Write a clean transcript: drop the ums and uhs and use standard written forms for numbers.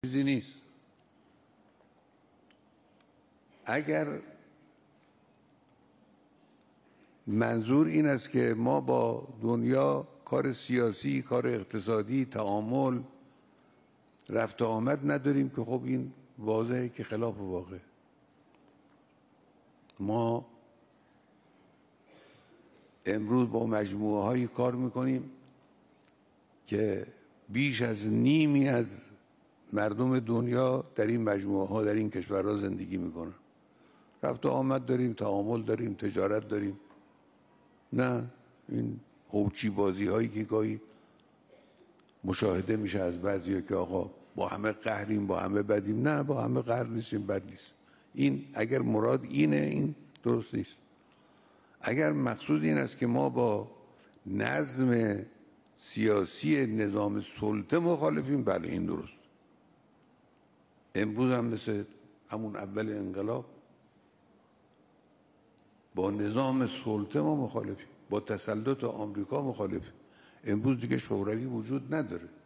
چیزی نیست. اگر منظور این است که ما با دنیا کار سیاسی، کار اقتصادی، تعامل، رفت و آمد نداریم که خب این واضحه که خلاف واقع. ما امروز با مجموعه هایی کار میکنیم که بیش از نیمی از مردم دنیا در این مجموعه ها، در این کشورها زندگی میکنن. رفت و آمد داریم، تعامل داریم، تجارت داریم. نه این هوچی بازی هایی که گاهی مشاهده میشه از بعضیا که آقا با همه قهریم، با همه بدیم. نه، با همه قهر نیستیم، بد نیست. این اگر مراد اینه، این درست نیست. اگر مقصود این است که ما با نظم سیاسی نظام سلطه مخالفیم، بله این درست. امروز هم مثل همون اول انقلاب با نظام سلطه ما مخالفیم، با تسلط آمریکا مخالفیم. امروز دیگه شوروی وجود نداره.